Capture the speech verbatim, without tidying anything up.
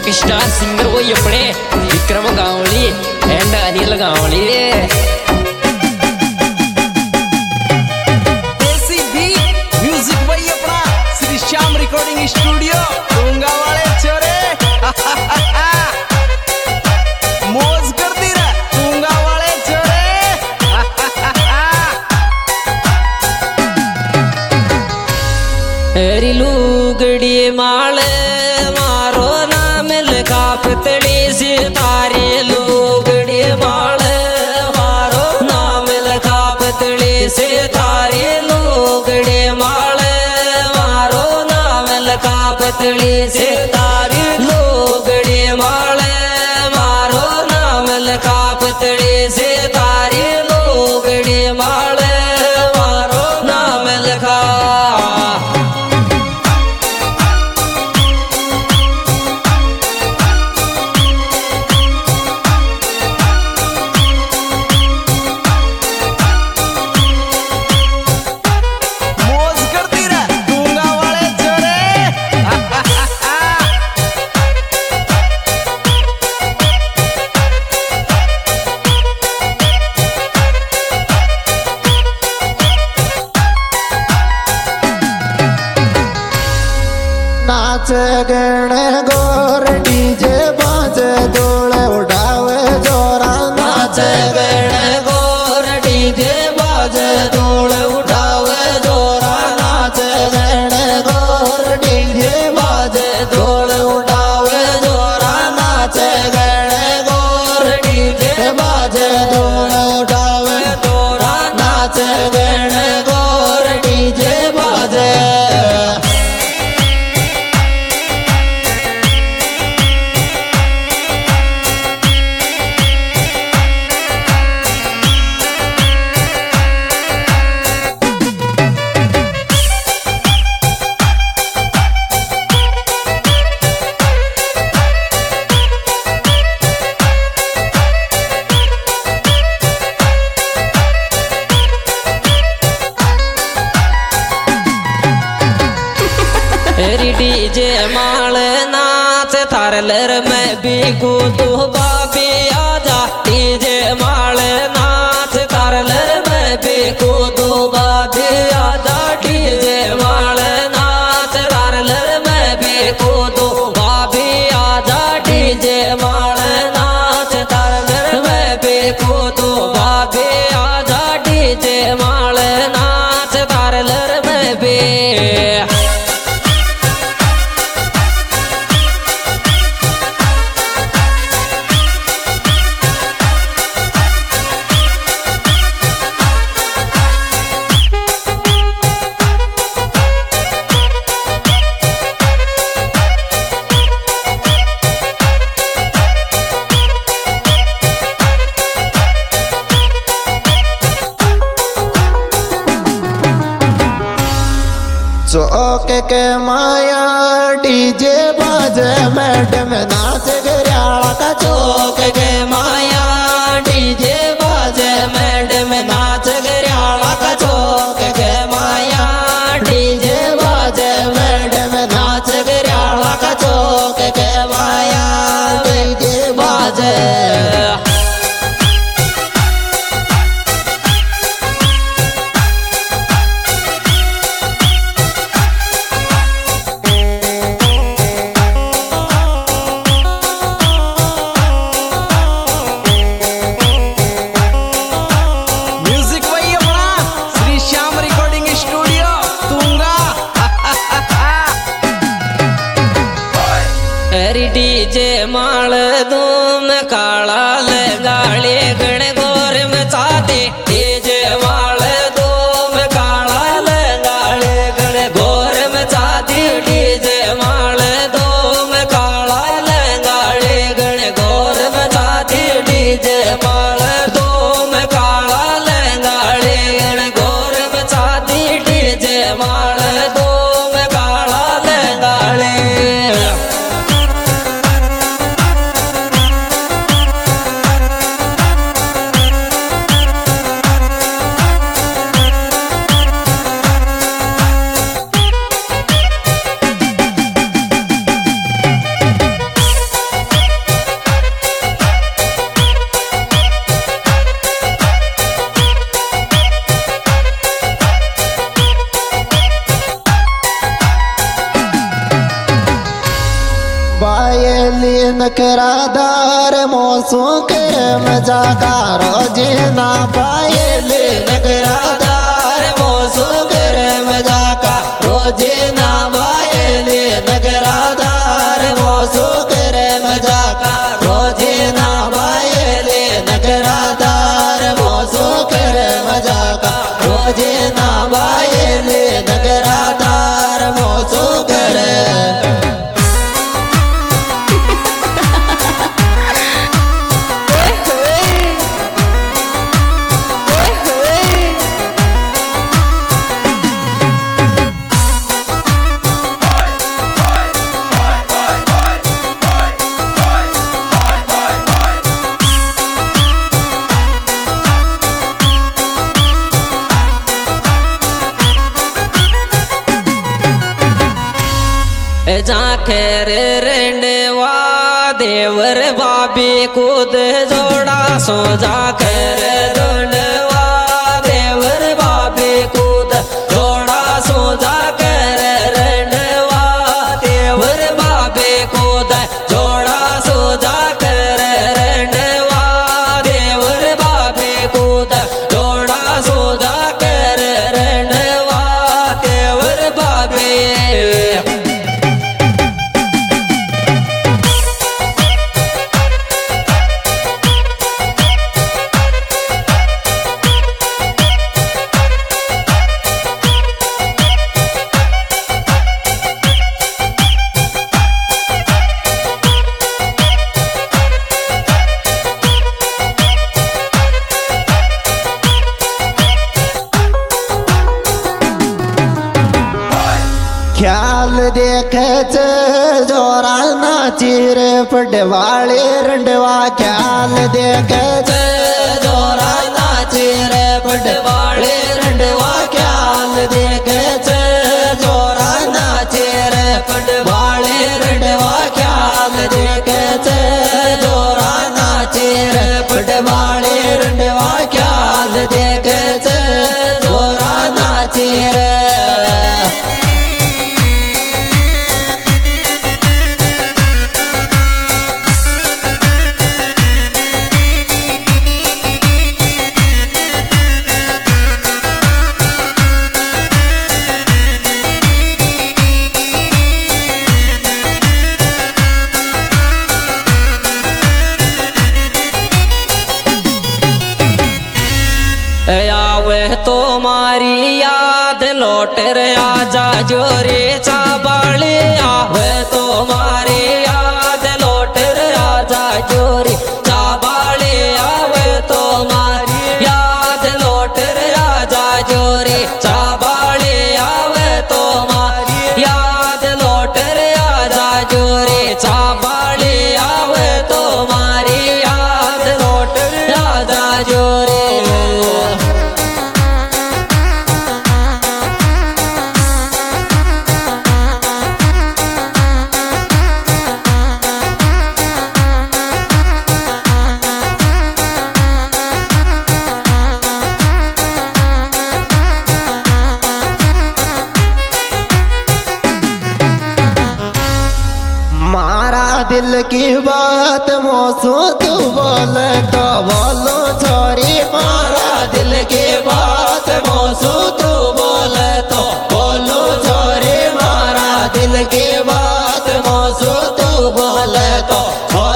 Star singer वही अपने विक्रम गावली एंड अनिल गावली। देसी भी म्यूजिक वही अपना श्री श्याम रिकॉर्डिंग स्टूडियो डोंगा वाले छोरे। मौज कर दी रे डोंगा वाले छोरे। हरी लुगड़ी माल मारो नाम लिखा पतली सी तारी लुगड़ी माल मारो नाम लिखा पतली से तारी लुगड़ी माल मारो नाम लिखा पतली से तारी लुगड़ी माल मारो नाम लिखा पतली से तारी लुगड़ी माल मारो नाम लिखा। नाच गण गोर डीजे बाजे डोले उठावे जोरा। नाच गण गोर डीजे बाजे डोले उठावे जोरा। नाच गण गोर डीजे बाजे डोले उठावे जोरा। नाच गण गोर डीजे बाजे डोले उठावे जोरा। नाच गण गोर डीजे बाजे। डीजे माल नाच तारलर में भी कूदू बाबी आजा। डीजे माल नाच तारलर में भी कूदू बाबी आजा। डीजे माल नाच तारलर में भी कूदू बाबी आजा। डीजे माल नाच तारलर में भी कूदू बाबी आजा। डीजे माल नाच तारलर में भी। चौक के माया डीजे बाजे मैडम नाच गरियाला का। चौक के माया डीजे बाजे मैडम नाच गरियाला का। चौक के माया डीजे बाजे मैडम नाच गरियाला का। चौक के माया डीजे बाजे। नगराधार मोसू कर मजा का रोजे ना पायले नगराधार मोसू कर मजा का रोजे ना पायले नगराधार मोसू कर मजा का रोजे ना पायले नगराधार मोसू कर मजा का रोजे ना पायले नगराधार मोसू कर जाखेर रेंडवा देवर बाबी कूद जोड़ा सो जाखेर रेंडवा देवर बाबी कूद जोड़ा सो जाखेर रेंडवा देवर बाबी कूद जोड़ा सो जाखेर रेंडवा देवर बाबी कूद जोड़ा सो जाखेर रेंडवा देवर बाबी ख्याल देखे जोरा नाचिर पटवाले रंडवा ख्याल देखे जोरा नाचिर पटवाले रंडवा ख्याल देखे जोरा नाचिर पटवाले रंडवा ख्याल देखे जोरा नाचिर पटवाले रंडवा ख्याल देखे जोरा नाचिर आवे तो मारी याद लौट रे आजा जोरे चाबाले आवे तो मारी याद लौट रे आजा जोरे चाबाले आवे तो मारी याद लौट रे आजा जोरे चाबाले आवे तो मारी याद लौट रे आजा जोरे चाबाले आवे तो मारी याद लौट रे आजा जोरे दिल की बात मोसू तू बोल तो बोलो छोरी मारा दिल की बात मोसू तू बोल तो बोलो छोरी मारा दिल की बात मोसू तू बोल तो